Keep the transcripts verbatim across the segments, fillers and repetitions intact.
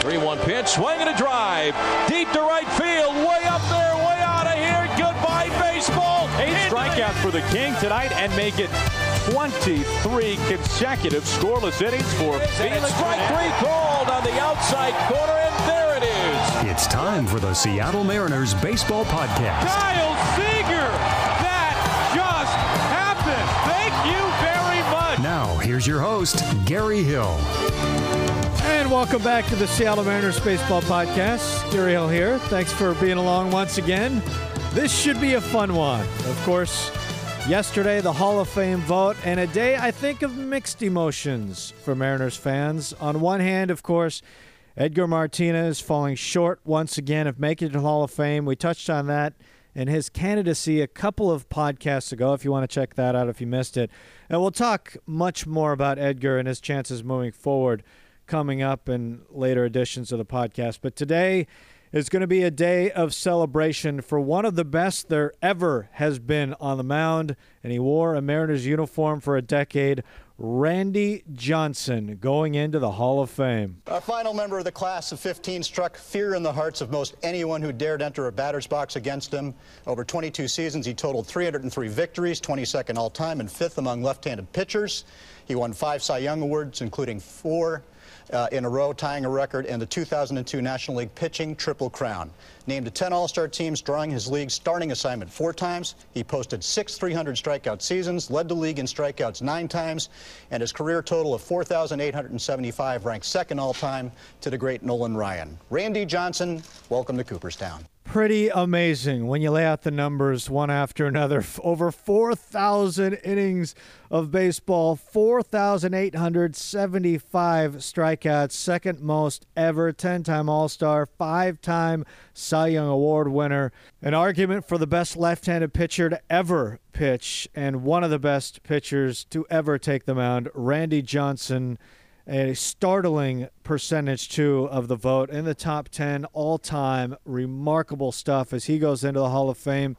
three one pitch, swing and a drive. Deep to right field, way up there, way out of here. Goodbye, baseball. Eight strikeouts for the King tonight and make it twenty-three consecutive scoreless innings for Felix. Strike three called on the outside corner, and there it is. It's time for the Seattle Mariners Baseball Podcast. Kyle Seager, that just happened. Thank you very much. Now, here's your host, Gary Hill. And welcome back to the Seattle Mariners Baseball Podcast. Gary Hill here. Thanks for being along once again. This should be a fun one. Of course, yesterday, the Hall of Fame vote, and a day, I think, of mixed emotions for Mariners fans. On one hand, of course, Edgar Martinez falling short once again of making it to the Hall of Fame. We touched on that in his candidacy a couple of podcasts ago, if you want to check that out if you missed it. And we'll talk much more about Edgar and his chances moving forward coming up in later editions of the podcast. But today is going to be a day of celebration for one of the best there ever has been on the mound, and he wore a Mariners uniform for a decade, Randy Johnson, going into the Hall of Fame. Our final member of the class of fifteen struck fear in the hearts of most anyone who dared enter a batter's box against him. Over twenty-two seasons, he totaled three hundred three victories, twenty-second all-time, and fifth among left-handed pitchers. He won five Cy Young Awards, including four Uh, in a row, tying a record, and the two thousand two National League Pitching Triple Crown. Named to ten All-Star teams, drawing his league's starting assignment four times. He posted six three hundred strikeout seasons, led the league in strikeouts nine times, and his career total of four thousand eight hundred seventy-five ranked second all-time to the great Nolan Ryan. Randy Johnson, welcome to Cooperstown. Pretty amazing when you lay out the numbers one after another. Over four thousand innings of baseball, four thousand eight hundred seventy-five strikeouts, second most ever, ten-time All-Star, five-time Cy Young Award winner, an argument for the best left-handed pitcher to ever pitch, and one of the best pitchers to ever take the mound, Randy Johnson. A startling percentage, too, of the vote in the top ten all-time. Remarkable stuff as he goes into the Hall of Fame.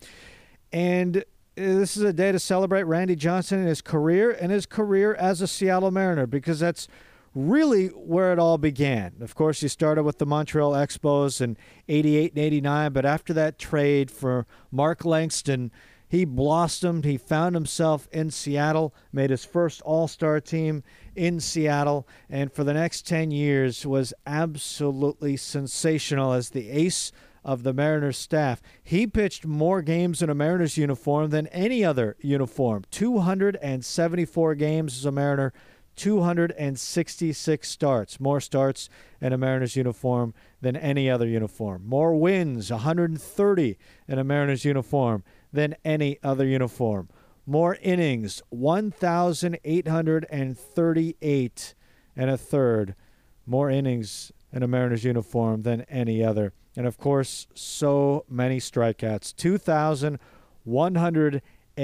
And this is a day to celebrate Randy Johnson and his career and his career as a Seattle Mariner, because that's really where it all began. Of course, he started with the Montreal Expos in eighty-eight and eighty-nine, but after that trade for Mark Langston, he blossomed. He found himself in Seattle, made his first All-Star team in Seattle, and for the next ten years was absolutely sensational as the ace of the Mariners staff. He pitched more games in a Mariners uniform than any other uniform. two hundred seventy-four games as a Mariner, two hundred sixty-six starts. More starts in a Mariners uniform than any other uniform. More wins, one hundred thirty in a Mariners uniform than any other uniform. More innings, one thousand eight hundred thirty-eight and a third. More innings in a Mariners uniform than any other. And, of course, so many strikeouts, two thousand one hundred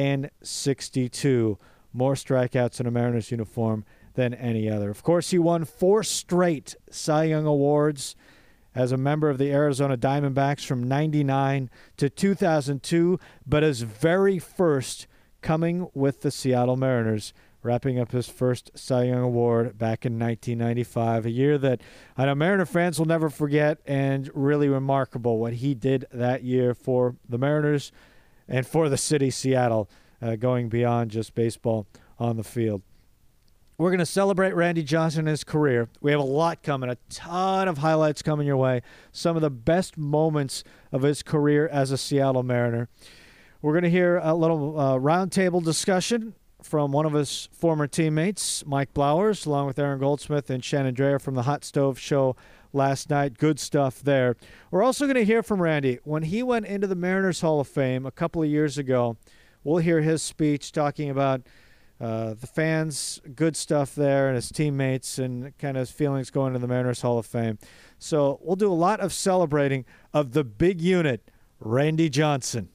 sixty-two. More strikeouts in a Mariners uniform than any other. Of course, he won four straight Cy Young Awards as a member of the Arizona Diamondbacks from ninety-nine to two thousand two, but his very first coming with the Seattle Mariners, wrapping up his first Cy Young Award back in nineteen ninety-five, a year that I know Mariner fans will never forget, and really remarkable what he did that year for the Mariners and for the city Seattle, uh, going beyond just baseball on the field. We're going to celebrate Randy Johnson and his career. We have a lot coming, a ton of highlights coming your way, some of the best moments of his career as a Seattle Mariner. We're going to hear a little uh, roundtable discussion from one of his former teammates, Mike Blowers, along with Aaron Goldsmith and Shannon Dreyer from the Hot Stove Show last night. Good stuff there. We're also going to hear from Randy. When he went into the Mariners Hall of Fame a couple of years ago, we'll hear his speech talking about Uh, the fans, good stuff there, and his teammates, and kind of his feelings going to the Mariners Hall of Fame. So we'll do a lot of celebrating of the big unit, Randy Johnson.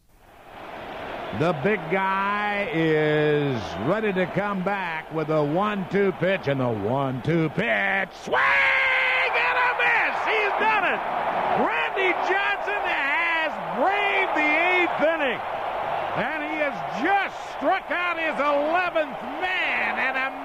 The big guy is ready to come back with a one two pitch, and the one two pitch. Swing and a miss! He's done it! Randy Johnson has braved the eighth inning, and he has just struck out his eleventh man. An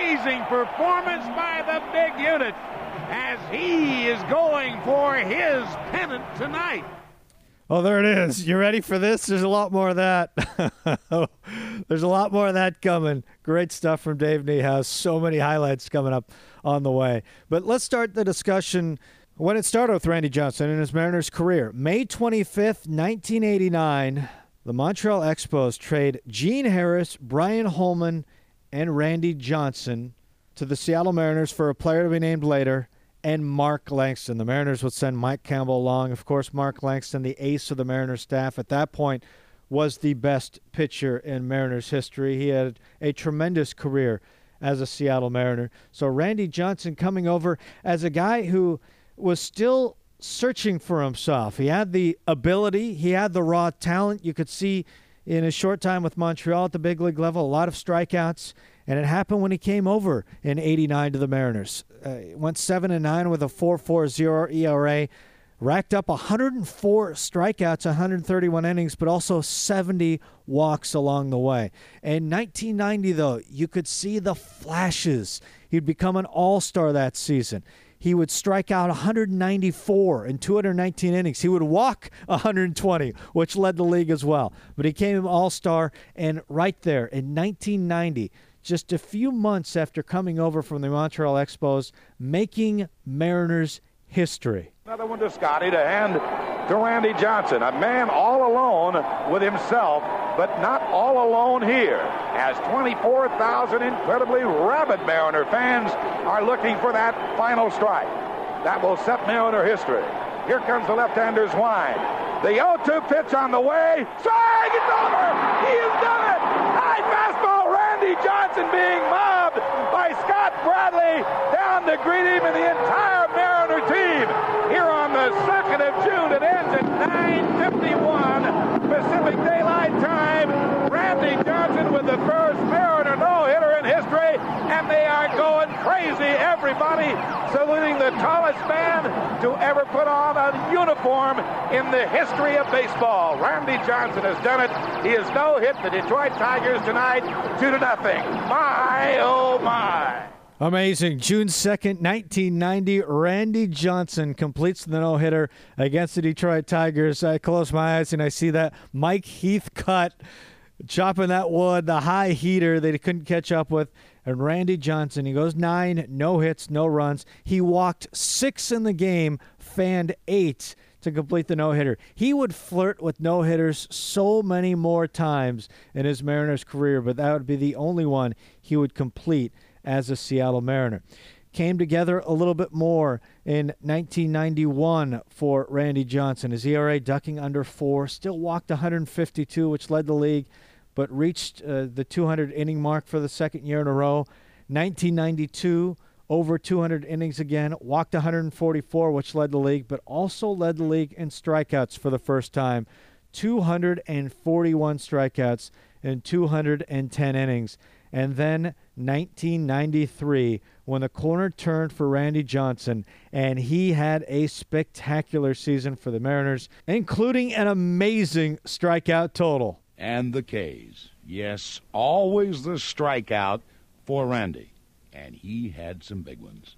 amazing performance by the big unit as he is going for his pennant tonight. Oh, there it is. You ready for this? There's a lot more of that. There's a lot more of that coming. Great stuff from Dave Niehaus. So many highlights coming up on the way. But let's start the discussion when it started with Randy Johnson in his Mariners career. May twenty-fifth, nineteen eighty-nine, the Montreal Expos trade Gene Harris, Brian Holman, and Randy Johnson to the Seattle Mariners for a player to be named later, and Mark Langston. The Mariners would send Mike Campbell along. Of course, Mark Langston, the ace of the Mariners staff at that point, was the best pitcher in Mariners history. He had a tremendous career as a Seattle Mariner. So Randy Johnson coming over as a guy who was still searching for himself. He had the ability. He had the raw talent. You could see in his short time with Montreal at the big league level, a lot of strikeouts. And it happened when he came over in eighty-nine to the Mariners. Uh, went seven and nine with a four point four oh E R A, racked up one hundred four strikeouts, one hundred thirty-one innings, but also seventy walks along the way. In nineteen ninety, though, you could see the flashes. He'd become an all-star that season. He would strike out one hundred ninety-four in two hundred nineteen innings. He would walk one hundred twenty, which led the league as well. But he came all-star, and right there in nineteen ninety, just a few months after coming over from the Montreal Expos, making Mariners history. Another one to Scotty to hand to Randy Johnson, a man all alone with himself, but not all alone here, as twenty-four thousand incredibly rabid Mariner fans are looking for that final strike. That will set Mariner history. Here comes the left-hander's wind. The oh two pitch on the way. Swing! It's over! He has done it! High fastball! Randy Johnson being mobbed by Scott Bradley down to greet him and the entire Mariner team. Here on the second of June, it ends at nine fifty-one Pacific Daylight Time. Randy Johnson with the first Mariner no-hitter in history, and they are going crazy. Everybody saluting the tallest man to ever put on a uniform in the history of baseball. Randy Johnson has done it. He has no-hit the Detroit Tigers tonight, two to nothing. My, oh my. Amazing. June second, nineteen ninety, Randy Johnson completes the no-hitter against the Detroit Tigers. I close my eyes and I see that Mike Heath cut, chopping that wood, the high heater that he couldn't catch up with. And Randy Johnson, he goes nine, no hits, no runs. He walked six in the game, fanned eight to complete the no-hitter. He would flirt with no-hitters so many more times in his Mariners career, but that would be the only one he would complete as a Seattle Mariner. Came together a little bit more in nineteen ninety-one for Randy Johnson. His E R A ducking under four, still walked one hundred fifty-two, which led the league, but reached uh, the two hundred inning mark for the second year in a row. nineteen ninety-two, over two hundred innings again, walked one hundred forty-four, which led the league, but also led the league in strikeouts for the first time. two hundred forty-one strikeouts in two hundred ten innings. And then nineteen ninety-three, when the corner turned for Randy Johnson, and he had a spectacular season for the Mariners, including an amazing strikeout total. And the K's. Yes, always the strikeout for Randy. And he had some big ones.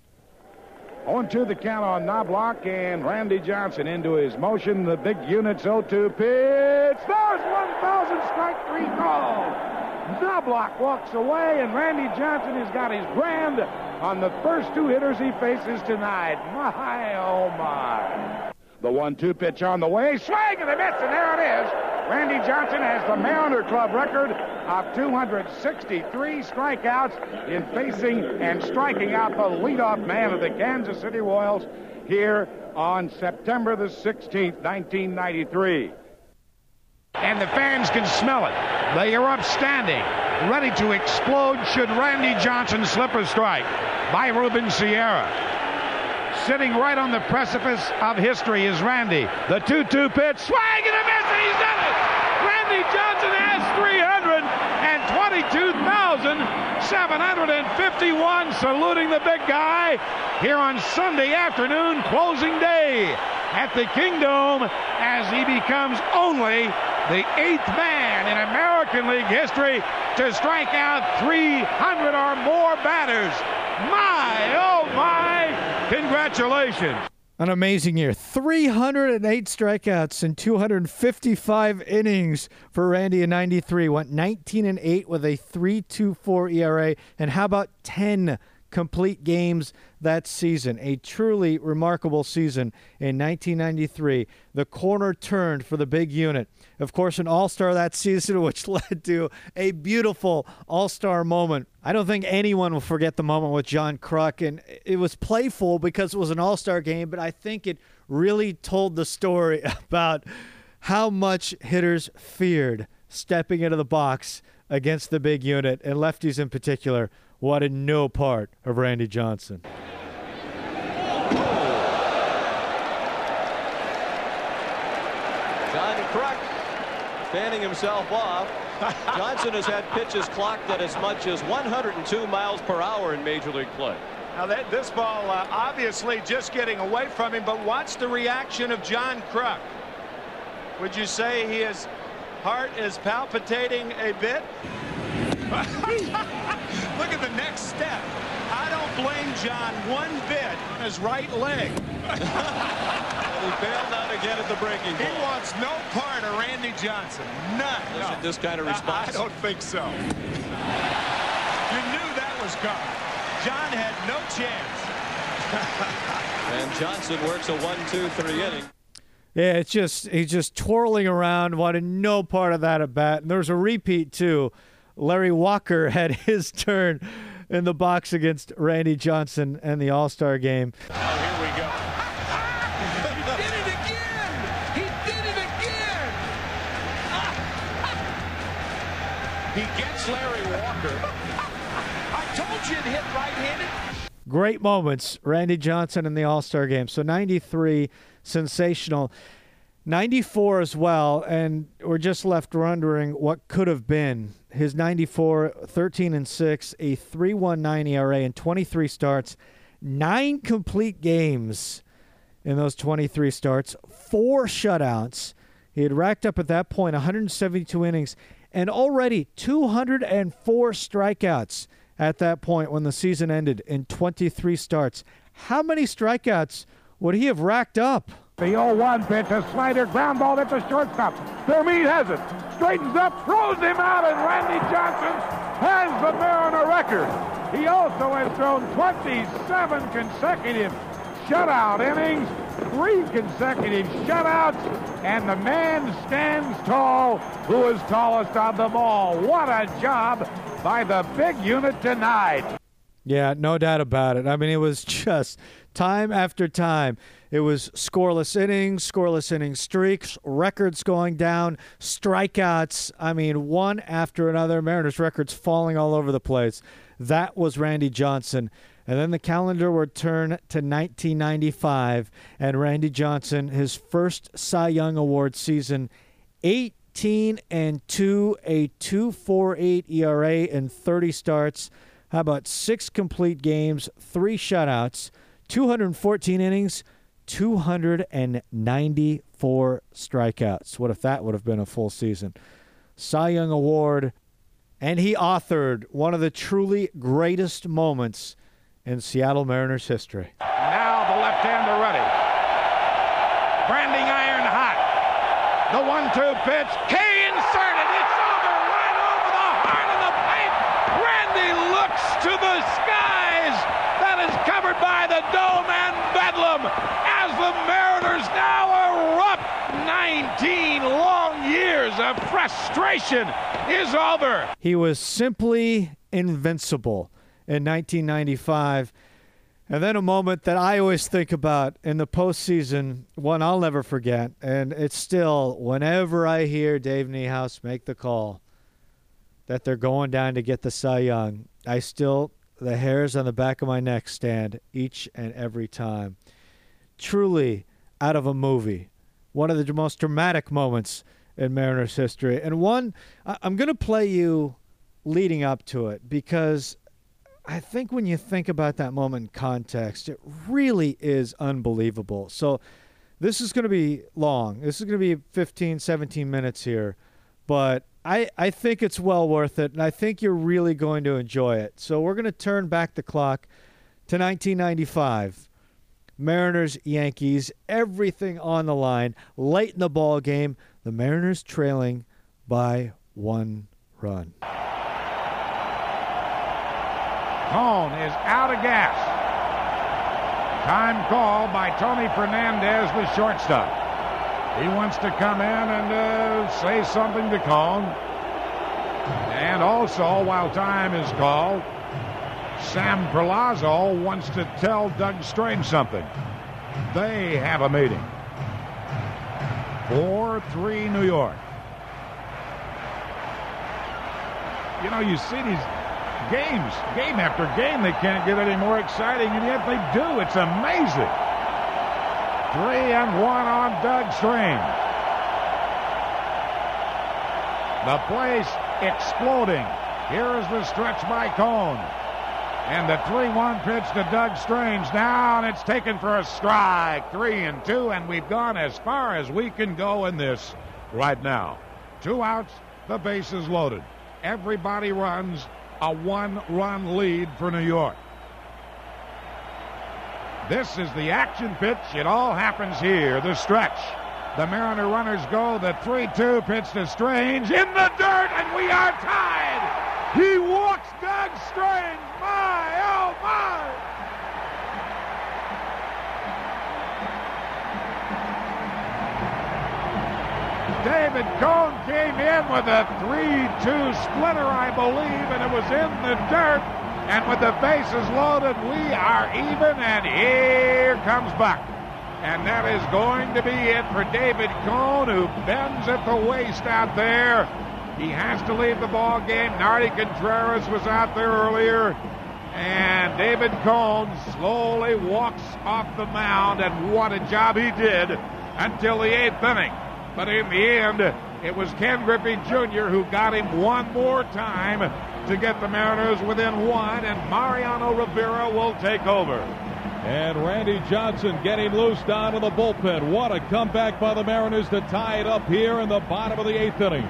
On to the count on Knobloch, and Randy Johnson into his motion. The big unit's oh two pitch. There's one thousand strike three call. Knobloch walks away, and Randy Johnson has got his brand on the first two hitters he faces tonight. My, oh, my. The one two pitch on the way. Swing and a miss, and there it is. Randy Johnson has the Mariner Club record of two hundred sixty-three strikeouts in facing and striking out the leadoff man of the Kansas City Royals here on September the sixteenth, nineteen ninety-three. And the fans can smell it. They are upstanding, ready to explode should Randy Johnson slip a strike by Ruben Sierra. Sitting right on the precipice of history is Randy. The two two pitch, swing and a miss, and he's done it! Randy Johnson has three hundred twenty-two thousand seven hundred fifty-one saluting the big guy here on Sunday afternoon, closing day at the Kingdome, as he becomes only the eighth man in American League history to strike out three hundred or more batters. My, oh my, congratulations. An amazing year. three hundred eight strikeouts in two hundred fifty-five innings for Randy in ninety-three. Went nineteen and eight with a three point two four E R A. And how about ten complete games that season? A truly remarkable season in nineteen ninety-three. The corner turned for the big unit. Of course, an all-star that season, which led to a beautiful all-star moment. I don't think anyone will forget the moment with John Kruk, and it was playful because it was an all-star game, but I think it really told the story about how much hitters feared stepping into the box against the big unit, and lefties in particular wanted no part of Randy Johnson. John Kruk fanning himself off. Johnson has had pitches clocked at as much as one hundred two miles per hour in Major League play. Now that this ball uh, obviously just getting away from him, but watch the reaction of John Kruk. Would you say his heart is palpitating a bit? Look at the next step. I don't blame John one bit on his right leg. He bailed out again at the breaking ball. He wants no part of Randy Johnson. None. No. This kind of response. I, I don't think so. You knew that was coming. John had no chance. And Johnson works a one two three inning. Yeah, it's just he's just twirling around, wanted no part of that at bat. And there was a repeat, too. Larry Walker had his turn in the box against Randy Johnson in the All-Star game. Oh, here we go. He did it again! He did it again! He gets Larry Walker. I told you to hit right-handed. Great moments, Randy Johnson in the All-Star game. So ninety-three, sensational. ninety-four as well, and we're just left wondering what could have been. His ninety-four, thirteen and six, a three point one nine E R A in twenty-three starts, nine complete games in those twenty-three starts, four shutouts. He had racked up at that point one hundred seventy-two innings and already two hundred four strikeouts at that point when the season ended in twenty-three starts. How many strikeouts would he have racked up? The oh one pitch, a slider, ground ball at the shortstop. Vermeer has it, straightens up, throws him out, and Randy Johnson has the Mariner record. He also has thrown twenty-seven consecutive shutout innings, three consecutive shutouts, and the man stands tall who is tallest on them all. What a job by the big unit tonight. Yeah, no doubt about it. I mean, it was just time after time. It was scoreless innings, scoreless inning streaks, records going down, strikeouts. I mean, one after another. Mariners records falling all over the place. That was Randy Johnson. And then the calendar would turn to nineteen ninety-five, and Randy Johnson, his first Cy Young Award season, eighteen and two, a two point four eight E R A in thirty starts. How about six complete games, three shutouts, two hundred fourteen innings, two hundred ninety-four strikeouts. What if that would have been a full season? Cy Young Award, and he authored one of the truly greatest moments in Seattle Mariners history. Now the left-hander ready. Branding iron hot. The one two pitch. K inserted. It's over right over the heart of the plate. Randy looks to the skies. That is covered by the dome and bedlam as the Mariners now erupt. nineteen long years of frustration is over. He was simply invincible in nineteen ninety-five. And then a moment that I always think about in the postseason, one I'll never forget, and it's still, whenever I hear Dave Niehaus make the call that they're going down to get the Cy Young, I still, the hairs on the back of my neck stand each and every time. Truly out of a movie. One of the most dramatic moments in Mariners history. And one, I'm going to play you leading up to it because I think when you think about that moment in context, it really is unbelievable. So this is going to be long. This is going to be fifteen, seventeen minutes here. But I, I think it's well worth it, and I think you're really going to enjoy it. So we're going to turn back the clock to nineteen ninety-five. Mariners, Yankees, everything on the line. Late in the ball game, the Mariners trailing by one run. Cone is out of gas. Time call by Tony Fernandez, the shortstop. He wants to come in and uh, say something to Cone. And also, while time is called, Sam Perlazzo wants to tell Doug Strange something. They have a meeting. four three New York. You know, you see these games, game after game, they can't get any more exciting, and yet they do. It's amazing. Three and one on Doug Strange. The place exploding. Here is the stretch by Cone. And the three one pitch to Doug Strange. Down, it's taken for a strike. Three and two, and we've gone as far as we can go in this right now. Two outs, the bases loaded. Everybody runs. A one-run lead for New York. This is the action pitch. It all happens here. The stretch. The Mariner runners go. The three two pitch to Strange in the dirt, and we are tied. He walks Doug Strange. My, oh, my. David Cone came in with a three two splitter, I believe, and it was in the dirt. And with the bases loaded, we are even, and here comes Buck. And that is going to be it for David Cone, who bends at the waist out there. He has to leave the ball game. Nardi Contreras was out there earlier. And David Cone slowly walks off the mound, and what a job he did until the eighth inning. But in the end, it was Ken Griffey Junior who got him one more time to get the Mariners within one, and Mariano Rivera will take over. And Randy Johnson getting loose down in the bullpen. What a comeback by the Mariners to tie it up here in the bottom of the eighth inning.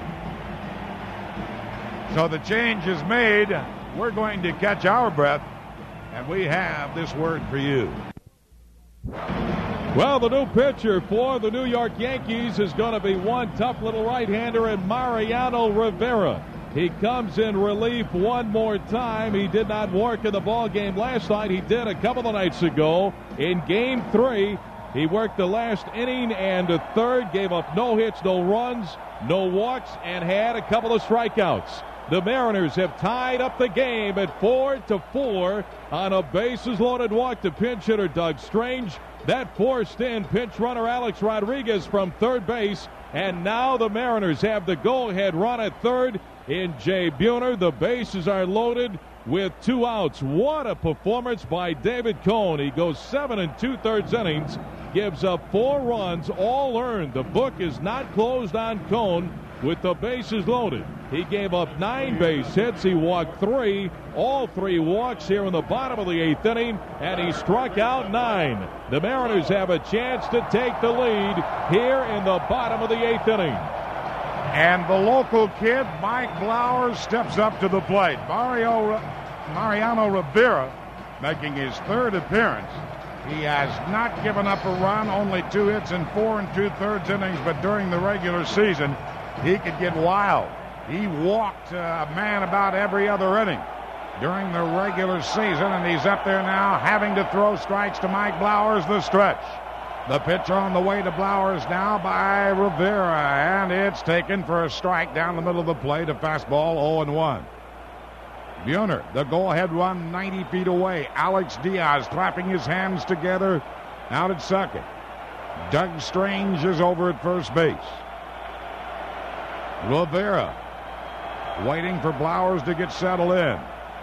So the change is made. We're going to catch our breath, and we have this word for you. Well, the new pitcher for the New York Yankees is going to be one tough little right-hander in Mariano Rivera. He comes in relief one more time. He did not work in the ball game last night. He did a couple of nights ago. In game three, he worked the last inning and a third, gave up no hits, no runs, no walks, and had a couple of strikeouts. The Mariners have tied up the game at four to four on a bases-loaded walk to pinch hitter Doug Strange. That forced in pinch runner Alex Rodriguez from third base. And now the Mariners have the go-ahead run at third in Jay Buhner. The bases are loaded with two outs. What a performance by David Cone. He goes seven and two-thirds innings, gives up four runs, all earned. The book is not closed on Cone with the bases loaded. He gave up nine base hits. He walked three, all three walks here in the bottom of the eighth inning, and he struck out nine. The Mariners have a chance to take the lead here in the bottom of the eighth inning. And the local kid, Mike Blowers, steps up to the plate. Mario, Mariano Rivera making his third appearance. He has not given up a run, only two hits in four and two-thirds innings, but during the regular season, he could get wild. He walked a man about every other inning during the regular season, and he's up there now having to throw strikes to Mike Blowers, the stretch. The pitch on the way to Blowers now by Rivera, and it's taken for a strike down the middle of the plate, a fastball, oh and one. Buhner, the go-ahead run ninety feet away. Alex Diaz clapping his hands together out at second. Doug Strange is over at first base. Rivera waiting for Blowers to get settled in.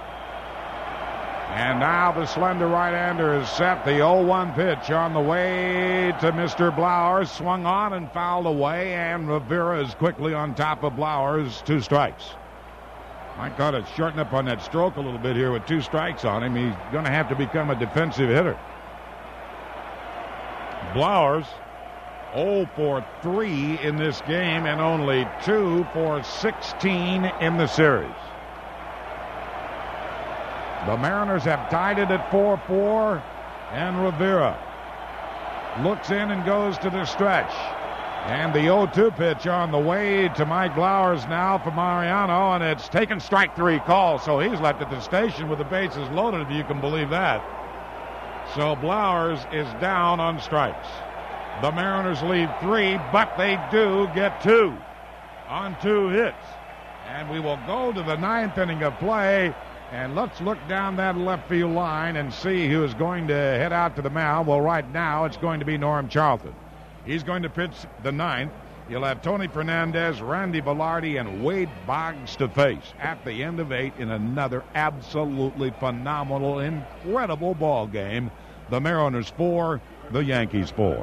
And now the slender right-hander is set. The oh one pitch on the way to Mister Blowers. Swung on and fouled away, and Rivera is quickly on top of Blowers. Two strikes. Mike got to shorten up on that stroke a little bit here with two strikes on him. He's going to have to become a defensive hitter. Blowers oh for three in this game and only two for sixteen in the series. The Mariners have tied it at four four, and Rivera looks in and goes to the stretch. And the oh two pitch on the way to Mike Blowers now for Mariano, and it's taken strike three call, so he's left at the station with the bases loaded, if you can believe that. So Blowers is down on strikes. The Mariners lead three, but they do get two on two hits. And we will go to the ninth inning of play, and let's look down that left field line and see who is going to head out to the mound. Well, right now it's going to be Norm Charlton. He's going to pitch the ninth. You'll have Tony Fernandez, Randy Velarde, and Wade Boggs to face at the end of eight in another absolutely phenomenal, incredible ball game. The Mariners four, the Yankees four.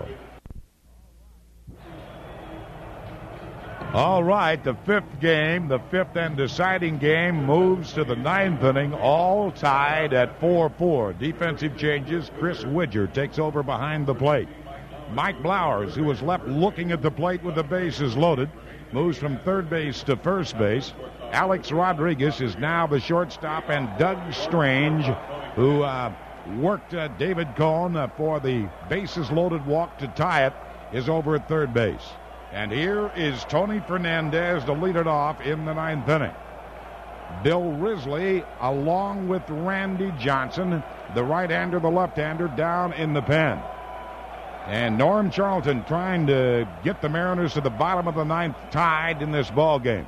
All right, the fifth game, the fifth and deciding game, moves to the ninth inning, all tied at four four. Defensive changes. Chris Widger takes over behind the plate. Mike Blowers, who was left looking at the plate with the bases loaded, moves from third base to first base. Alex Rodriguez is now the shortstop, and Doug Strange, who uh, worked uh, David Cohn uh, for the bases loaded walk to tie it, is over at third base. And here is Tony Fernandez to lead it off in the ninth inning. Bill Risley, along with Randy Johnson, the right-hander, the left-hander, down in the pen. And Norm Charlton trying to get the Mariners to the bottom of the ninth, tied in this ball game.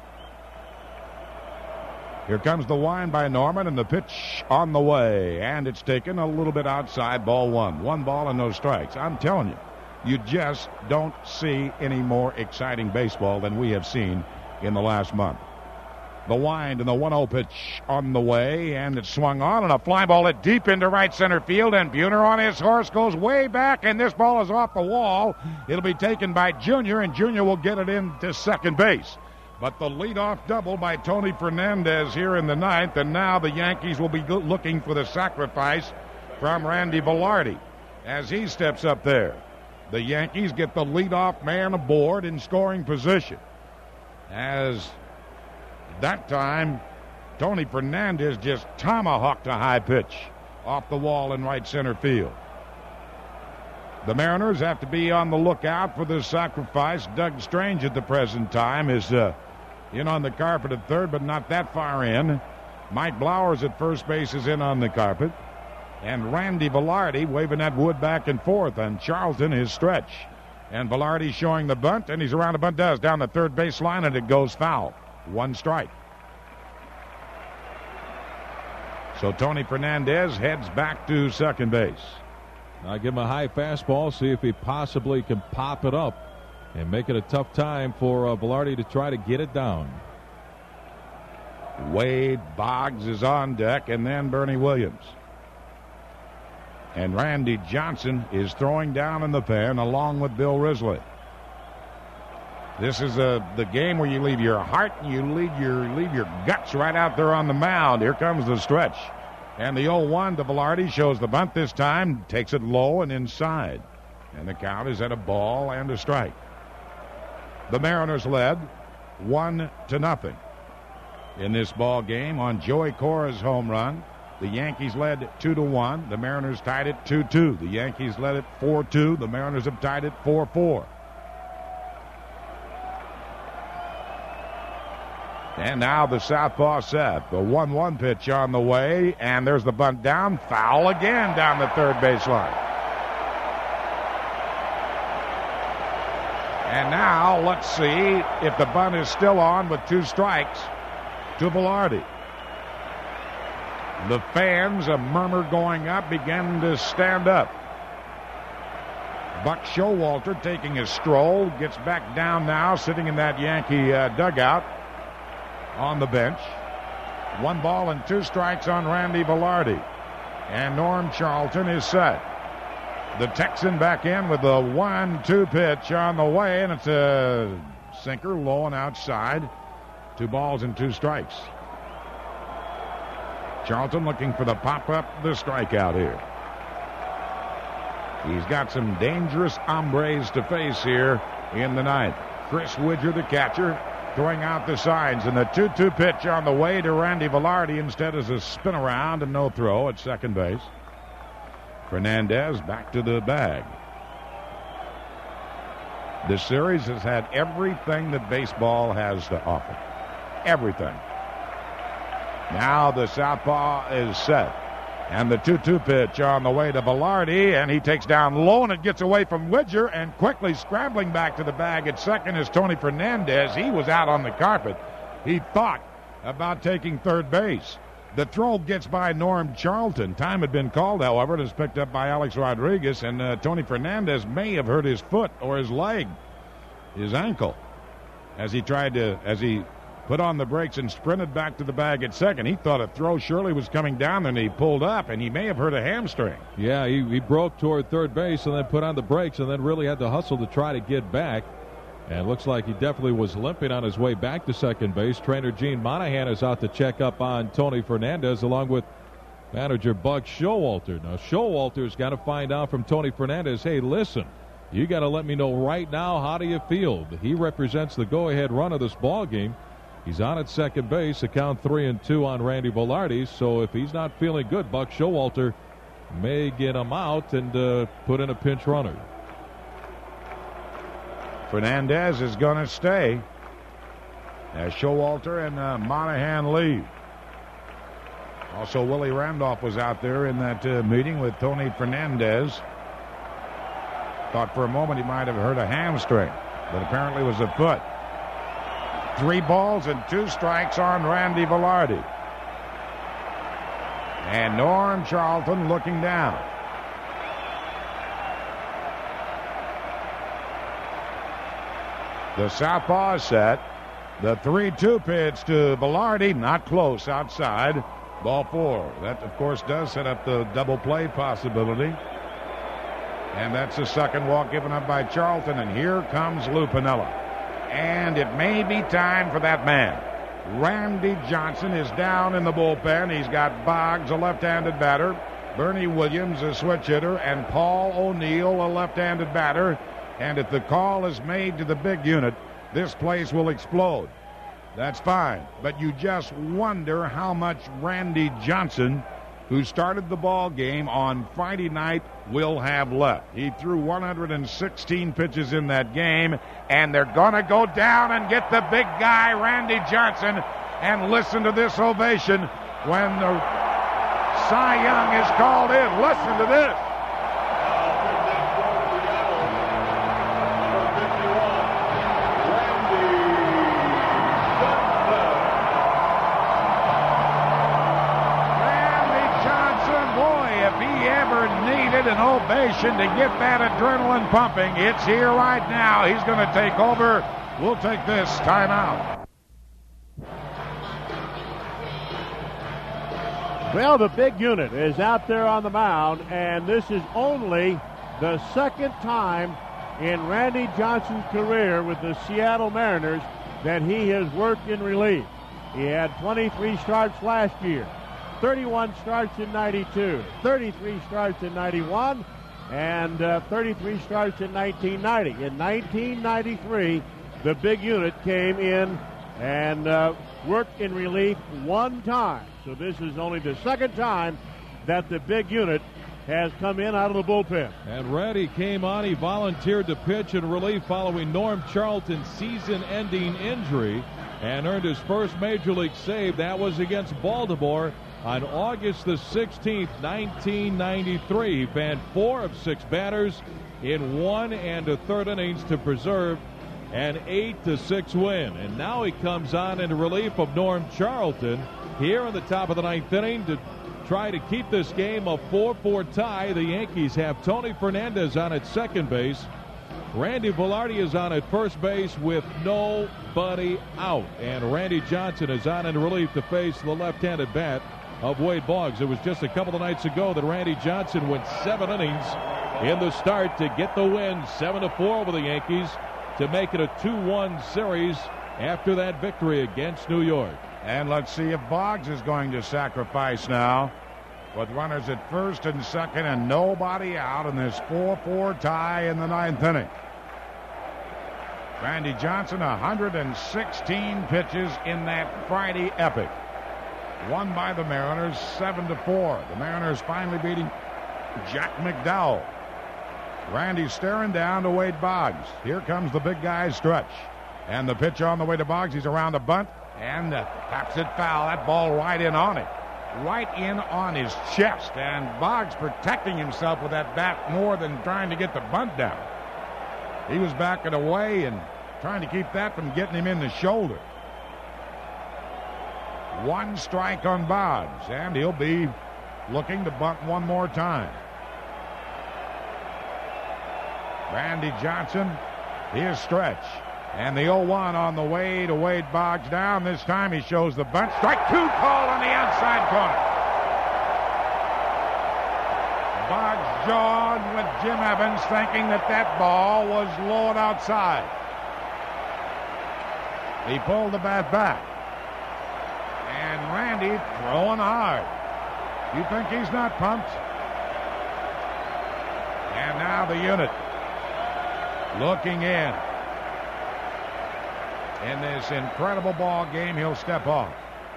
Here comes the wind by Norman, and the pitch on the way. And it's taken a little bit outside, ball one. One ball and no strikes. I'm telling you, you just don't see any more exciting baseball than we have seen in the last month. The wind and the one oh pitch on the way, and it's swung on, and a fly ball hit deep into right center field, and Buhner on his horse goes way back, and this ball is off the wall. It'll be taken by Junior, and Junior will get it into second base. But the leadoff double by Tony Fernandez here in the ninth, and now the Yankees will be looking for the sacrifice from Randy Velarde as he steps up there. The Yankees get the leadoff man aboard in scoring position, as that time Tony Fernandez just tomahawked a high pitch off the wall in right center field. The Mariners have to be on the lookout for this sacrifice. Doug Strange at the present time is uh, in on the carpet at third, but not that far in. Mike Blowers at first base is in on the carpet. And Randy Velarde waving that wood back and forth, and Charlton his stretch. And Velarde showing the bunt, and he's around the bunt, does, down the third base line, and it goes foul. One strike. So Tony Fernandez heads back to second base. Now give him a high fastball, see if he possibly can pop it up and make it a tough time for uh, Velarde to try to get it down. Wade Boggs is on deck, and then Bernie Williams. And Randy Johnson is throwing down in the pen along with Bill Risley. This is a, the game where you leave your heart and you leave your, leave your guts right out there on the mound. Here comes the stretch. And the oh one to Velarde shows the bunt this time, takes it low and inside. And the count is at a ball and a strike. The Mariners led one to nothing in this ball game on Joey Cora's home run. The Yankees led two to one. The Mariners tied it two two. The Yankees led it four two. The Mariners have tied it four four. And now the southpaw set. The one one pitch on the way, and there's the bunt down. Foul again down the third baseline. And now let's see if the bunt is still on with two strikes to Velarde. The fans, a murmur going up, begin to stand up. Buck Showalter taking a stroll, gets back down now, sitting in that Yankee uh, dugout on the bench. One ball and two strikes on Randy Velarde. And Norm Charlton is set. The Texan back in with the one two pitch on the way, and it's a sinker low and outside. Two balls and two strikes. Charlton looking for the pop-up, the strikeout here. He's got some dangerous hombres to face here in the ninth. Chris Widger, the catcher, throwing out the signs, and the two two pitch on the way to Randy Velarde instead is a spin around and no throw at second base. Fernandez back to the bag. This series has had everything that baseball has to offer. Everything. Now the southpaw is set. And the two two pitch on the way to Velarde, and he takes down low, and it gets away from Widger, and quickly scrambling back to the bag at second is Tony Fernandez. He was out on the carpet. He thought about taking third base. The throw gets by Norm Charlton. Time had been called, however. It is picked up by Alex Rodriguez, and uh, Tony Fernandez may have hurt his foot or his leg, his ankle, as he tried to, as he put on the brakes and sprinted back to the bag at second. He thought a throw surely was coming down, and he pulled up, and he may have hurt a hamstring. Yeah, he, he broke toward third base and then put on the brakes and then really had to hustle to try to get back. And it looks like he definitely was limping on his way back to second base. Trainer Gene Monahan is out to check up on Tony Fernandez along with manager Buck Showalter. Now, Showalter's got to find out from Tony Fernandez, hey, listen, you got to let me know right now, how do you feel? He represents the go-ahead run of this ball game. He's on at second base, a count three and two on Randy Velarde. So if he's not feeling good, Buck Showalter may get him out and uh, put in a pinch runner. Fernandez is going to stay as Showalter and uh, Monahan leave. Also, Willie Randolph was out there in that uh, meeting with Tony Fernandez. Thought for a moment he might have hurt a hamstring, but apparently it was a foot. Three balls and two strikes on Randy Velarde. And Norm Charlton looking down. The southpaw is set. The three two pitch to Velarde, not close, outside. Ball four. That, of course, does set up the double play possibility. And that's the second walk given up by Charlton. And here comes Lou Piniella. And it may be time for that man. Randy Johnson is down in the bullpen. He's got Boggs, a left-handed batter, Bernie Williams, a switch hitter, and Paul O'Neill, a left-handed batter. And if the call is made to the big unit, this place will explode. That's fine. But you just wonder how much Randy Johnson, who started the ball game on Friday night, will have left. He threw one hundred sixteen pitches in that game, and they're going to go down and get the big guy, Randy Johnson, and listen to this ovation when the Cy Young is called in. Listen to this. An ovation to get that adrenaline pumping. It's here right now. He's going to take over. We'll take this timeout. Well, the big unit is out there on the mound, and this is only the second time in Randy Johnson's career with the Seattle Mariners that he has worked in relief. He had twenty-three starts last year. thirty-one starts in ninety-two, thirty-three starts in ninety-one, and uh, thirty-three starts in nineteen ninety. In nineteen ninety-three, the big unit came in and uh, worked in relief one time. So this is only the second time that the big unit has come in out of the bullpen. And Randy came on. He volunteered to pitch in relief following Norm Charlton's season-ending injury and earned his first major league save. That was against Baltimore on August the sixteenth, nineteen ninety-three. He fanned four of six batters in one and a third innings to preserve an eight to six win. And now he comes on in relief of Norm Charlton here in the top of the ninth inning to try to keep this game a four four tie. The Yankees have Tony Fernandez on at second base. Randy Velarde is on at first base with nobody out. And Randy Johnson is on in relief to face the left-handed bat of Wade Boggs. It was just a couple of nights ago that Randy Johnson went seven innings in the start to get the win, seven to four over the Yankees, to make it a two one series after that victory against New York. And let's see if Boggs is going to sacrifice now. with runners at first and second and nobody out in this four four tie in the ninth inning. Randy Johnson, one hundred sixteen pitches in that Friday epic. Won by the Mariners seven to four. The Mariners finally beating Jack McDowell. Randy staring down to Wade Boggs. Here comes the big guy's stretch. And the pitch on the way to Boggs. He's around a bunt and uh, taps it foul. That ball right in on it. Right in on his chest. And Boggs protecting himself with that bat more than trying to get the bunt down. He was backing away and trying to keep that from getting him in the shoulder. One strike on Boggs, and he'll be looking to bunt one more time. Randy Johnson, his stretch. And the oh one on the way to Wade Boggs down. This time he shows the bunt. Strike two call on the outside corner. Boggs jawed with Jim Evans, thinking that that ball was low and outside. He pulled the bat back. And Randy throwing hard. You think he's not pumped? And now the unit looking in. In this incredible ball game, he'll step off.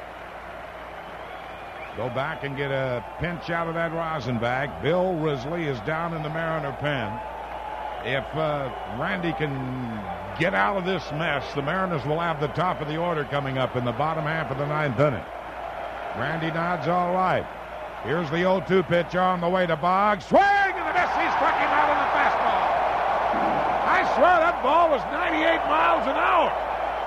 Go back and get a pinch out of that rosin bag. Bill Risley is down in the Mariner pen. If uh, Randy can get out of this mess, the Mariners will have the top of the order coming up in the bottom half of the ninth inning. Randy nods all right. Here's the oh two pitch on the way to Boggs. Swing and a miss. He struck him out on the fastball. I swear that ball was ninety-eight miles an hour.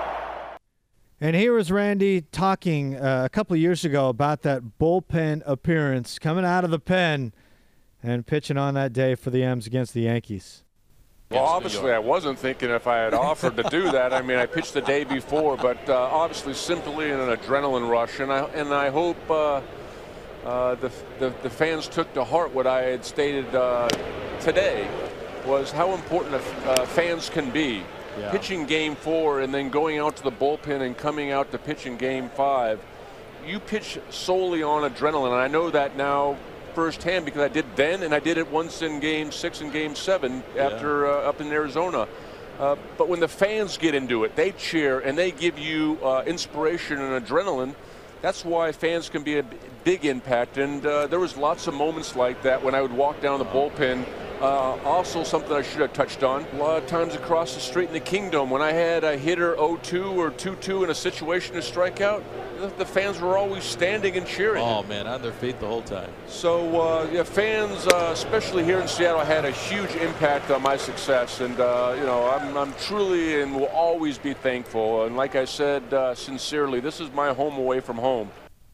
And here was Randy talking uh, a couple of years ago about that bullpen appearance, coming out of the pen and pitching on that day for the M's against the Yankees. Well, obviously I wasn't thinking if I had offered to do that. I mean, I pitched the day before, but uh, obviously simply in an adrenaline rush. And I, and I hope uh, uh, the, the, the fans took to heart what I had stated uh, today, was how important uh, fans can be. Yeah. Pitching game four and then going out to the bullpen and coming out to pitch in game five, you pitch solely on adrenaline. And I know that now firsthand because I did then, and I did it once in game six and game seven after yeah. uh, up in Arizona. Uh, but when the fans get into it, they cheer and they give you uh, inspiration and adrenaline. That's why fans can be a big impact. And uh, there was lots of moments like that when I would walk down the bullpen. Uh, also something I should have touched on. A lot of times across the street in the Kingdom, when I had a hitter oh two or two two in a situation to strike out, the, the fans were always standing and cheering. Oh, man, on their feet the whole time. So, uh, yeah, fans, uh, especially here in Seattle, had a huge impact on my success. And, uh, you know, I'm, I'm truly and will always be thankful. And like I said, uh, sincerely, this is my home away from home.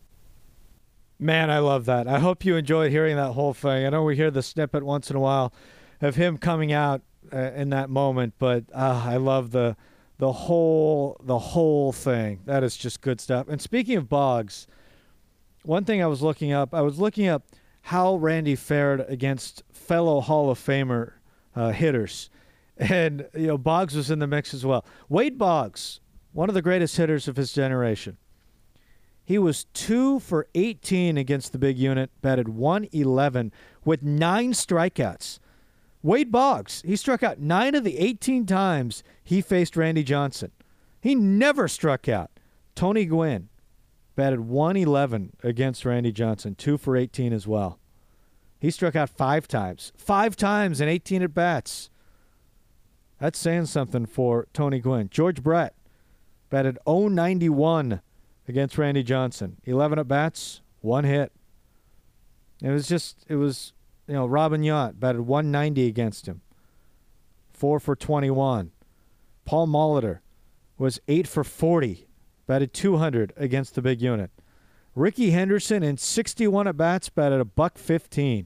Man, I love that. I hope you enjoyed hearing that whole thing. I know we hear the snippet once in a while of him coming out uh, in that moment, but uh, I love the the whole the whole thing. That is just good stuff. And speaking of Boggs, one thing I was looking up, I was looking up how Randy fared against fellow Hall of Famer uh, hitters, and you know Boggs was in the mix as well. Wade Boggs, one of the greatest hitters of his generation. He was two for eighteen against the big unit, batted one eleven with nine strikeouts. Wade Boggs, he struck out nine of the eighteen times he faced Randy Johnson. He never struck out. Tony Gwynn batted one eleven against Randy Johnson, two for eighteen as well. He struck out five times. Five times in eighteen at-bats. That's saying something for Tony Gwynn. George Brett batted oh ninety-one against Randy Johnson. eleven at-bats, one hit. It was just, it was, you know, Robin Yount batted one ninety against him. four for twenty-one. Paul Molitor was eight for forty, batted two hundred against the big unit. Ricky Henderson in sixty-one at-bats batted a buck fifteen.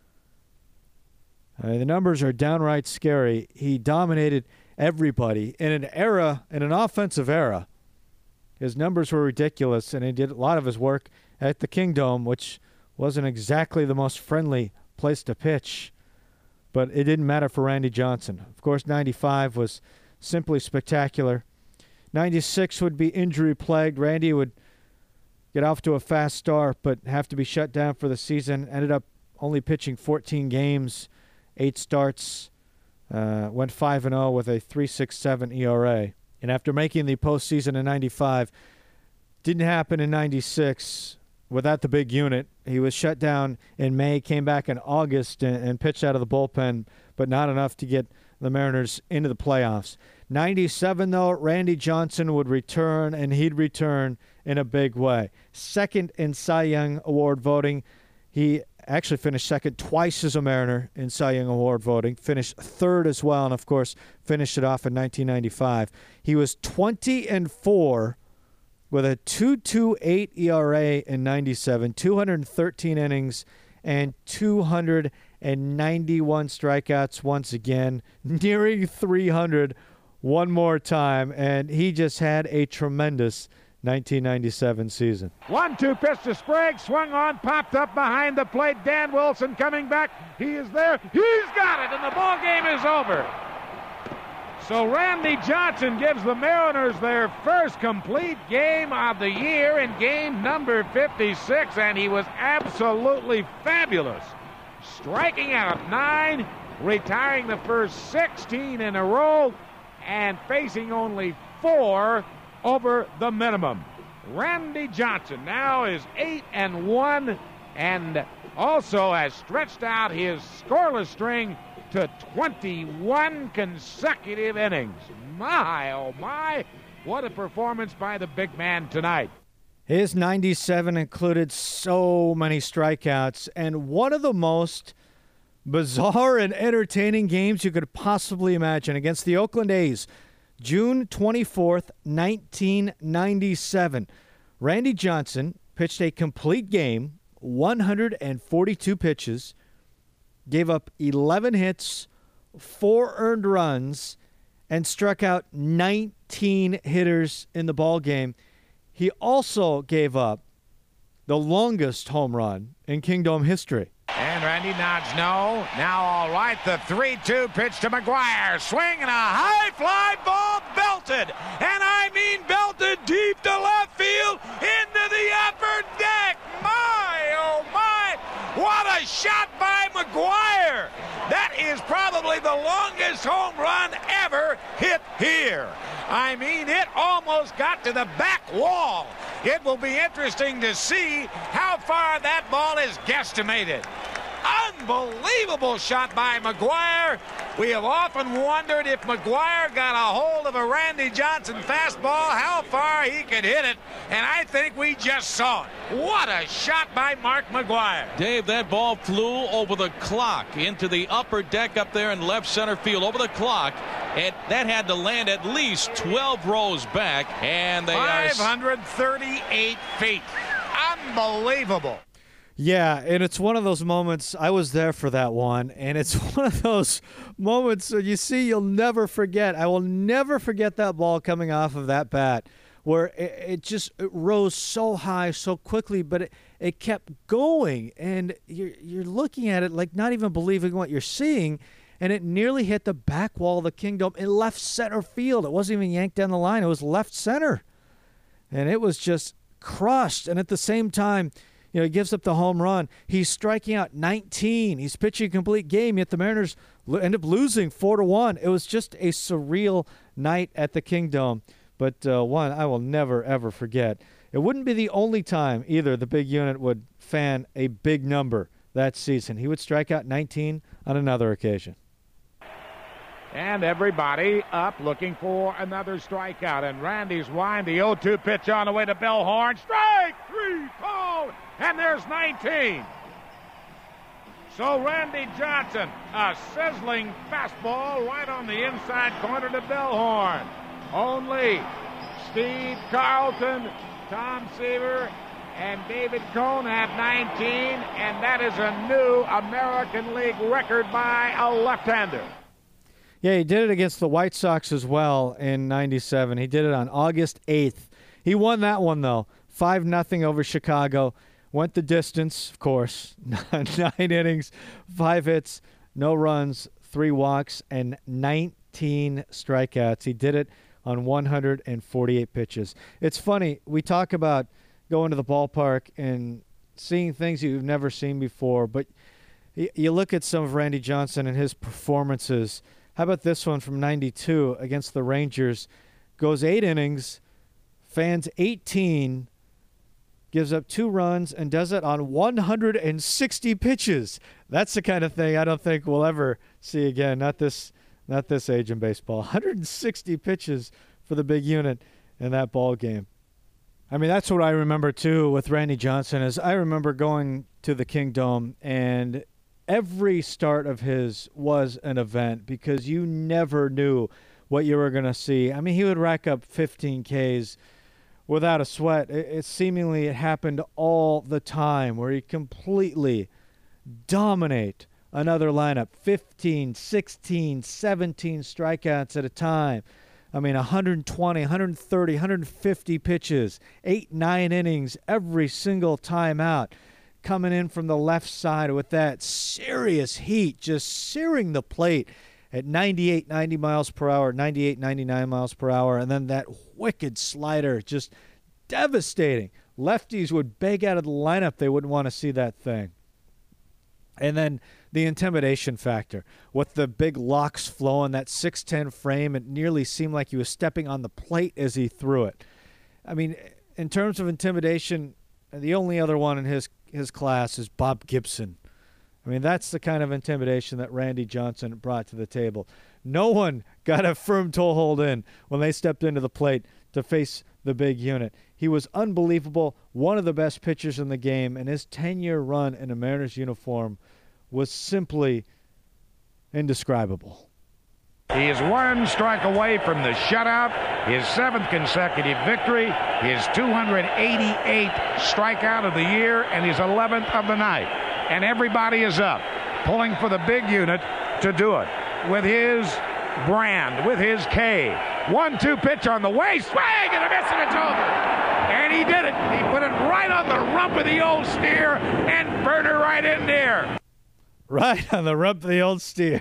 Uh, the numbers are downright scary. He dominated everybody in an era, in an offensive era. His numbers were ridiculous, and he did a lot of his work at the Kingdome, which wasn't exactly the most friendly place to pitch. But it didn't matter for Randy Johnson. Of course, ninety-five was simply spectacular. ninety-six would be injury-plagued. Randy would get off to a fast start, but have to be shut down for the season. Ended up only pitching fourteen games, eight starts, uh, went five and oh with a three point six seven E R A. And after making the postseason in ninety-five, didn't happen in ninety-six without the big unit. He was shut down in May, came back in August, and, and pitched out of the bullpen, but not enough to get the Mariners into the playoffs. ninety-seven, though, Randy Johnson would return, and he'd return in a big way. Second in Cy Young Award voting. He actually finished second twice as a Mariner in Cy Young Award voting. Finished third as well, and, of course, finished it off in nineteen ninety-five. He was twenty and four with a two point two eight E R A in ninety-seven, two hundred thirteen innings, and two hundred ninety-one strikeouts once again, nearing three hundred one more time, and he just had a tremendous nineteen ninety-seven season. one two pitch to Sprague, swung on, popped up behind the plate. Dan Wilson coming back. He is there. He's got it, and the ball game is over. So Randy Johnson gives the Mariners their first complete game of the year in game number fifty-six, and he was absolutely fabulous. Striking out nine, retiring the first sixteen in a row, and facing only four over the minimum. Randy Johnson now is eight and one, and also has stretched out his scoreless string to twenty-one consecutive innings. My, oh my, what a performance by the big man tonight. His ninety-seven included so many strikeouts, and one of the most bizarre and entertaining games you could possibly imagine against the Oakland A's, June twenty-fourth, nineteen ninety-seven. Randy Johnson pitched a complete game, one hundred forty-two pitches, gave up eleven hits, four earned runs, and struck out nineteen hitters in the ballgame. He also gave up the longest home run in Kingdome history. And Randy nods no. Now all right, the three two pitch to McGuire. Swing and a high fly ball belted. And I mean belted deep to left field into the upper deck. My, oh my, what a shot by McGuire. That is probably the longest home run ever hit here. I mean, it almost got to the back wall. It will be interesting to see how far that ball is guesstimated. Unbelievable shot by McGuire. We have often wondered if McGuire got a hold of a Randy Johnson fastball, how far he could hit it, and I think we just saw it. What a shot by Mark McGuire. Dave, that ball flew over the clock into the upper deck up there in left center field, over the clock. And that had to land at least twelve rows back, and they five are hundred thirty-eight feet. Unbelievable. Yeah, and it's one of those moments, I was there for that one, and it's one of those moments that you see you'll never forget. I will never forget that ball coming off of that bat, where it, it just it rose so high so quickly, but it, it kept going, and you're, you're looking at it like not even believing what you're seeing, and it nearly hit the back wall of the Kingdome in left center field. It wasn't even yanked down the line. It was left center, and it was just crushed, and at the same time, you know, he gives up the home run. He's striking out nineteen. He's pitching a complete game, yet the Mariners end up losing four to one. It was just a surreal night at the Kingdome, but uh, one I will never, ever forget. It wouldn't be the only time either the big unit would fan a big number that season. He would strike out nineteen on another occasion. And everybody up looking for another strikeout. And Randy's wind, the oh two pitch on the way to Bellhorn. Strike three, called, and there's nineteen. So Randy Johnson, a sizzling fastball right on the inside corner to Bellhorn. Only Steve Carlton, Tom Seaver, and David Cone have nineteen, and that is a new American League record by a left-hander. Yeah, he did it against the White Sox as well in ninety-seven. He did it on August eighth. He won that one, though, five nothing over Chicago. Went the distance, of course. Nine innings, five hits, no runs, three walks, and nineteen strikeouts. He did it on one hundred forty-eight pitches. It's funny. We talk about, going to the ballpark and seeing things you've never seen before. But y- you look at some of Randy Johnson and his performances. How about this one from ninety-two against the Rangers? Goes eight innings, fans eighteen, gives up two runs, and does it on one hundred sixty pitches. That's the kind of thing I don't think we'll ever see again. Not this, not this age in baseball. one hundred sixty pitches for the big unit in that ball game. I mean, that's what I remember too with Randy Johnson. Is I remember going to the Kingdome, and every start of his was an event because you never knew what you were going to see. I mean, he would rack up fifteen Ks without a sweat. It, it seemingly it happened all the time where he completely dominate another lineup, fifteen, sixteen, seventeen strikeouts at a time. I mean, one hundred twenty, one hundred thirty, one hundred fifty pitches, eight, nine innings every single time out. Coming in from the left side with that serious heat, just searing the plate at ninety-eight, ninety miles per hour, ninety-eight, ninety-nine miles per hour, and then that wicked slider, just devastating. Lefties would beg out of the lineup. They wouldn't want to see that thing. And then the intimidation factor. With the big locks flowing, that six ten frame, it nearly seemed like he was stepping on the plate as he threw it. I mean, in terms of intimidation, the only other one in his his class is Bob Gibson. I mean, that's the kind of intimidation that Randy Johnson brought to the table. No one got a firm toehold in when they stepped into the plate to face the big unit. He was unbelievable, one of the best pitchers in the game, and his ten-year run in a Mariners uniform was simply indescribable. He is one strike away from the shutout, his seventh consecutive victory, his two hundred eighty-eighth strikeout of the year, and his eleventh of the night. And everybody is up, pulling for the big unit to do it with his brand, with his K. one two pitch on the way, swing and a miss, and it's over. And he did it. He put it right on the rump of the old steer and burned her right in there. Right on the rump of the old steer.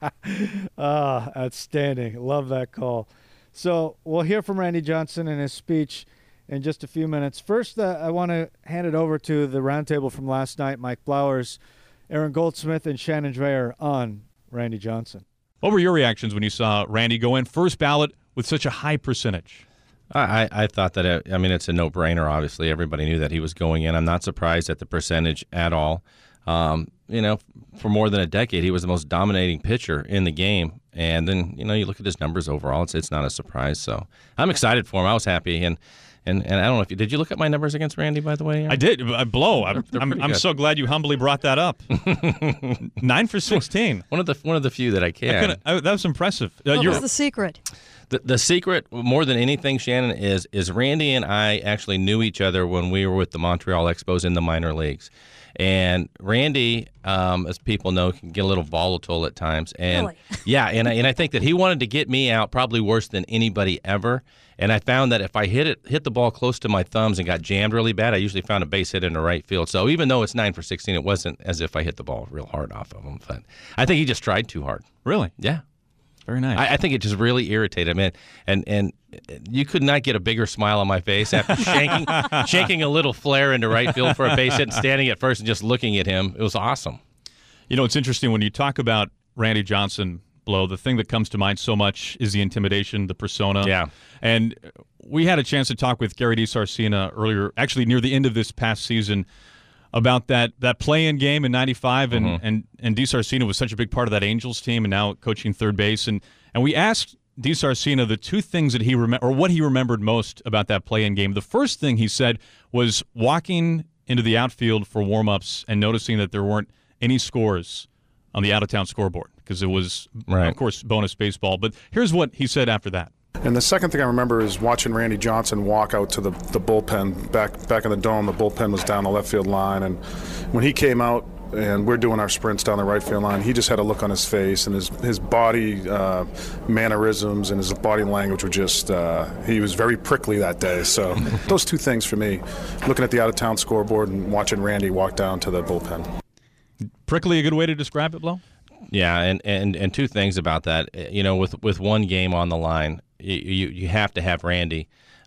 Ah, outstanding. Love that call. So we'll hear from Randy Johnson in his speech in just a few minutes. First, uh, I want to hand it over to the roundtable from last night, Mike Blowers, Aaron Goldsmith, and Shannon Dreyer on Randy Johnson. What were your reactions when you saw Randy go in first ballot with such a high percentage? I, I thought that, it, I mean, it's a no-brainer, obviously. Everybody knew that he was going in. I'm not surprised at the percentage at all. Um, you know, for more than a decade, he was the most dominating pitcher in the game. And then, you know, you look at his numbers overall, it's it's not a surprise. So I'm excited for him. I was happy. And and, and I don't know if you, did you look at my numbers against Randy, by the way? Aaron? I did. I blow. I'm, They're I'm, I'm good. so glad you humbly brought that up. Nine for sixteen. One of the one of the few that I can. I I, that was impressive. Uh, What you're- was the secret? The, the secret, more than anything, Shannon, is is Randy and I actually knew each other when we were with the Montreal Expos in the minor leagues. And Randy, um, as people know, can get a little volatile at times. And Really? yeah, and I, and I think that he wanted to get me out probably worse than anybody ever. And I found that if I hit it, hit the ball close to my thumbs and got jammed really bad, I usually found a base hit in the right field. So even though it's nine for sixteen, it wasn't as if I hit the ball real hard off of him. But I think he just tried too hard. Really? Yeah. Very nice. I, I think it just really irritated him, and, and and you could not get a bigger smile on my face after shanking, shanking a little flare into right field for a base hit and standing at first and just looking at him. It was awesome. You know, it's interesting when you talk about Randy Johnson, Blow, the thing that comes to mind so much is the intimidation, the persona. Yeah. And we had a chance to talk with Gary DiSarcina earlier, actually near the end of this past season, about that that play-in game in ninety-five, and, Mm-hmm. and, and DiSarcina was such a big part of that Angels team and now coaching third base. And, and we asked DiSarcina the two things that he rem- or what he remembered most about that play-in game. The first thing he said was walking into the outfield for warm-ups and noticing that there weren't any scores on the out-of-town scoreboard because it was, Right. of course, bonus baseball. But here's what he said after that. And the second thing I remember is watching Randy Johnson walk out to the, the bullpen. Back back in the dome, the bullpen was down the left field line. And when he came out and we're doing our sprints down the right field line, he just had a look on his face, and his, his body uh, mannerisms and his body language were just, uh, he was very prickly that day. So those two things for me, looking at the out-of-town scoreboard and watching Randy walk down to the bullpen. Prickly, a good way to describe it, Blow? Yeah, and, and, and two things about that. You know, with with one game on the line, you you have to have Randy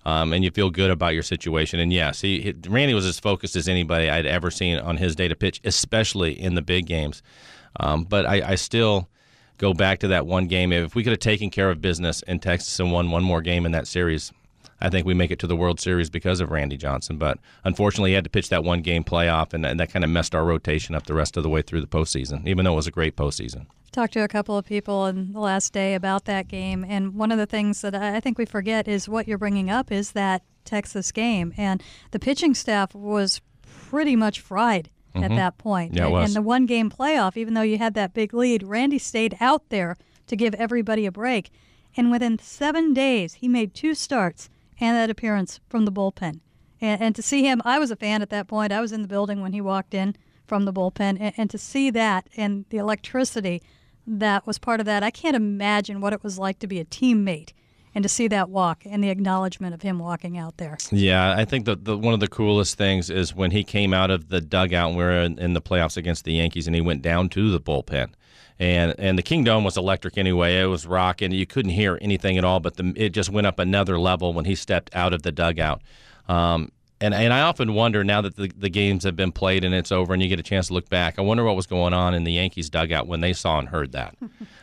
Um, and you feel good about your situation. And yes, he, he, Randy was as focused as anybody I'd ever seen on his day to pitch, especially in the big games. Um, but I, I still go back to that one game. If we could have taken care of business in Texas and won one more game in that series, I think we make it to the World Series because of Randy Johnson. But unfortunately, he had to pitch that one game playoff, and, and that kind of messed our rotation up the rest of the way through the postseason, even though it was a great postseason. Talked to a couple of people in the last day about that game, and one of the things that I think we forget is what you're bringing up is that Texas game, and the pitching staff was pretty much fried mm-hmm. at that point. Yeah, it was. And the one-game playoff, even though you had that big lead, Randy stayed out there to give everybody a break, and within seven days, he made two starts and that appearance from the bullpen. And, and to see him, I was a fan at that point. I was in the building when he walked in from the bullpen, and, and to see that and the electricity that was part of that, I can't imagine what it was like to be a teammate and to see that walk and the acknowledgement of him walking out there. Yeah, I think the, the one of the coolest things is when he came out of the dugout and we were in, in the playoffs against the Yankees, and he went down to the bullpen. And and the Kingdome was electric anyway. It was rocking. You couldn't hear anything at all, but the, it just went up another level when he stepped out of the dugout. Um, and and I often wonder, now that the, the games have been played and it's over and you get a chance to look back, I wonder what was going on in the Yankees dugout when they saw and heard that.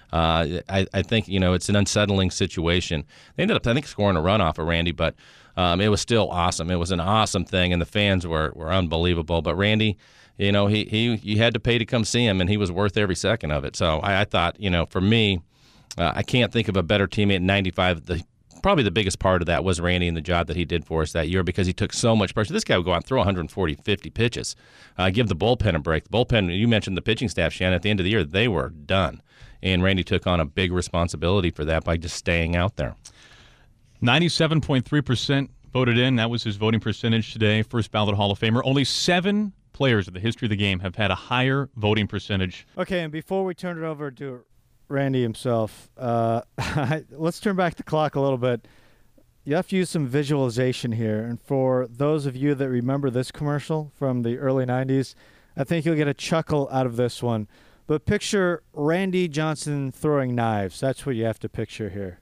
uh, I, I think, you know, it's an unsettling situation. They ended up, I think, scoring a run off of Randy, but um, it was still awesome. It was an awesome thing, and the fans were, were unbelievable. But Randy, you know, he, he you had to pay to come see him, and he was worth every second of it. So I, I thought, you know, for me, uh, I can't think of a better teammate in ninety-five. The, probably the biggest part of that was Randy and the job that he did for us that year, because he took so much pressure. This guy would go out and throw one forty, fifty pitches, uh, give the bullpen a break. The bullpen, you mentioned the pitching staff, Shannon, at the end of the year, they were done. And Randy took on a big responsibility for that by just staying out there. ninety-seven point three percent voted in. That was his voting percentage today. First ballot Hall of Famer. Only seven players in the history of the game have had a higher voting percentage. Okay, and before we turn it over to Randy himself, uh, let's turn back the clock a little bit. You have to use some visualization here. And for those of you that remember this commercial from the early nineties, I think you'll get a chuckle out of this one. But picture Randy Johnson throwing knives. That's what you have to picture here.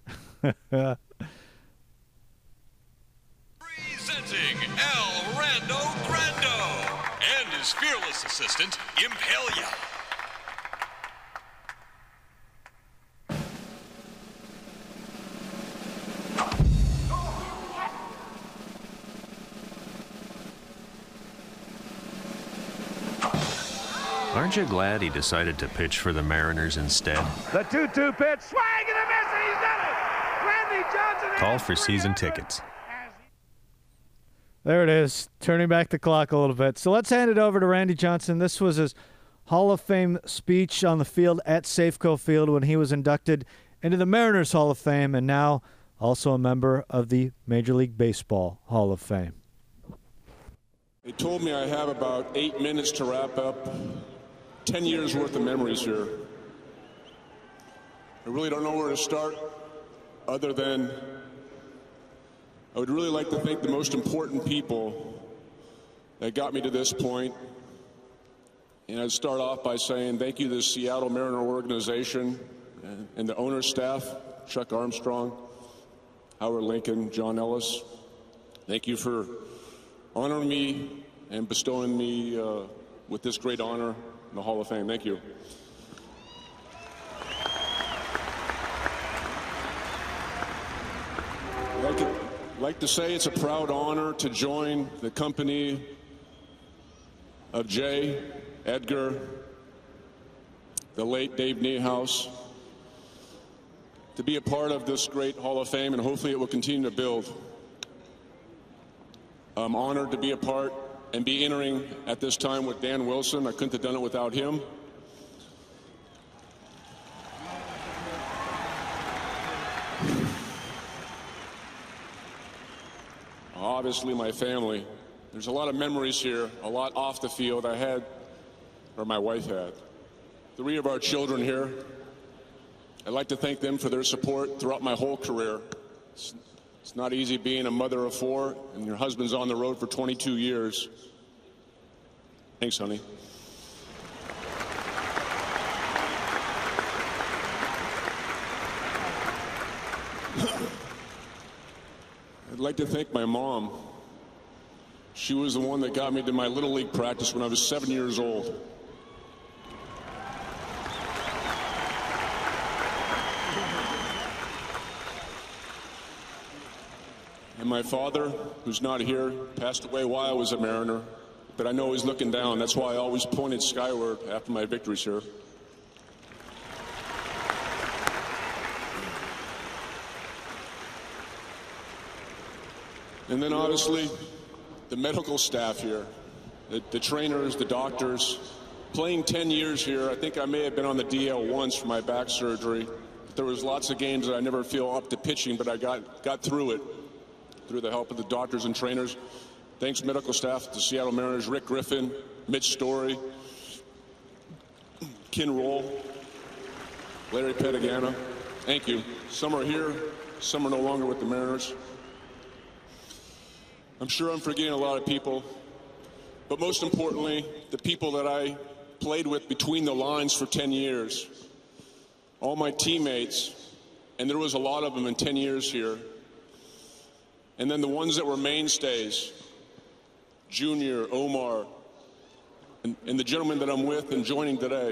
Presenting El Rando Grando and his fearless assistant, Impalia. Aren't you glad he decided to pitch for the Mariners instead? The two two pitch, swing and a miss, and he's done it! Randy Johnson. Call for season tickets. There it is, turning back the clock a little bit. So let's hand it over to Randy Johnson. This was his Hall of Fame speech on the field at Safeco Field when he was inducted into the Mariners Hall of Fame, and now also a member of the Major League Baseball Hall of Fame. They told me I have about eight minutes to wrap up ten years worth of memories here. I really don't know where to start other than I would really like to thank the most important people that got me to this point. And I'd start off by saying thank you to the Seattle Mariner organization and the owner staff, Chuck Armstrong, Howard Lincoln, John Ellis. Thank you for honoring me and bestowing me uh, with this great honor in the Hall of Fame. Thank you. I'd like to, like to say it's a proud honor to join the company of Jay, Edgar, the late Dave Niehaus, to be a part of this great Hall of Fame, and hopefully it will continue to build. I'm honored to be a part and be entering at this time with Dan Wilson. I couldn't have done it without him. Obviously, my family. There's a lot of memories here, a lot off the field I had, or my wife had. Three of our children here. I'd like to thank them for their support throughout my whole career. It's, it's not easy being a mother of four, and your husband's on the road for twenty-two years. Thanks, honey. I'd like to thank my mom. She was the one that got me to my Little League practice when I was seven years old. And my father, who's not here, passed away while I was a Mariner, but I know he's looking down. That's why I always pointed skyward after my victories here. And then obviously the medical staff here, the, the trainers, the doctors. Playing ten years here, I think I may have been on the D L once for my back surgery. There was lots of games that I never feel up to pitching, but I got, got through it through the help of the doctors and trainers. Thanks medical staff, the Seattle Mariners, Rick Griffin, Mitch Story, Ken Roll, Larry Petagana. Thank you. Some are here, some are no longer with the Mariners. I'm sure I'm forgetting a lot of people, but most importantly, the people that I played with between the lines for ten years. All my teammates, and there was a lot of them in ten years here. And then the ones that were mainstays, Junior, Omar, and, and the gentleman that I'm with and joining today.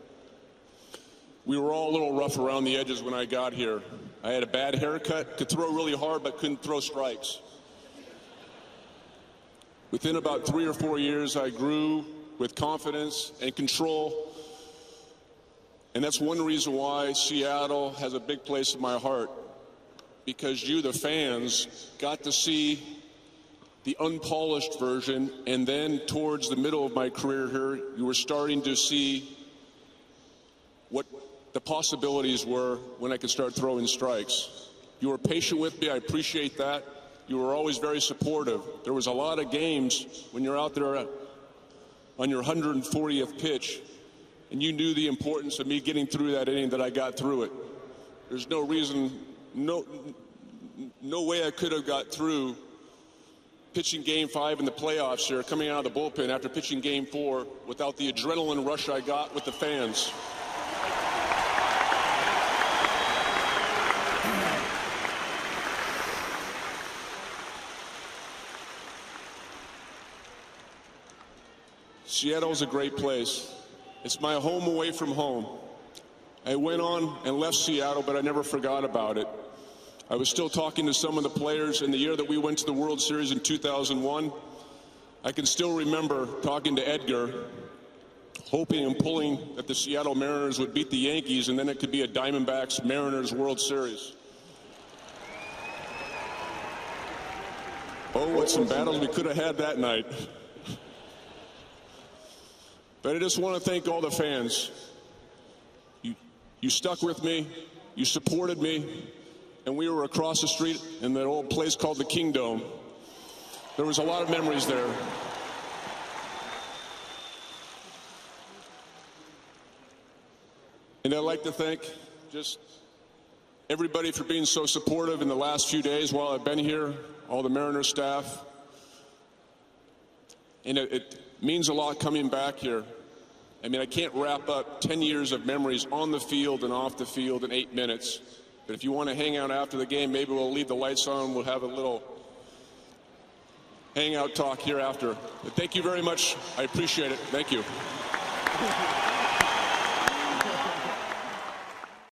We were all a little rough around the edges when I got here. I had a bad haircut, could throw really hard, but couldn't throw strikes. Within about three or four years, I grew with confidence and control. And that's one reason why Seattle has a big place in my heart. Because you, the fans, got to see the unpolished version, and then towards the middle of my career here, you were starting to see what the possibilities were when I could start throwing strikes. You were patient with me. I appreciate that. You were always very supportive. There was a lot of games when you're out there on your one hundred fortieth pitch, and you knew the importance of me getting through that inning that I got through it. There's no reason, no, no way I could have got through pitching game five in the playoffs here, coming out of the bullpen after pitching game four without the adrenaline rush I got with the fans. Seattle's a great place. It's my home away from home. I went on and left Seattle, but I never forgot about it. I was still talking to some of the players in the year that we went to the World Series in two thousand one. I can still remember talking to Edgar, hoping and pulling that the Seattle Mariners would beat the Yankees, and then it could be a Diamondbacks Mariners World Series. Oh, what some battles we could have had that night. But I just want to thank all the fans. You, you stuck with me, you supported me, and we were across the street in that old place called the Kingdome. There was a lot of memories there. And I'd like to thank just everybody for being so supportive in the last few days while I've been here, all the Mariners staff. And it, it means a lot coming back here. I mean, I can't wrap up ten years of memories on the field and off the field in eight minutes. But if you want to hang out after the game, maybe we'll leave the lights on. We'll have a little hangout talk here after. But thank you very much. I appreciate it. Thank you.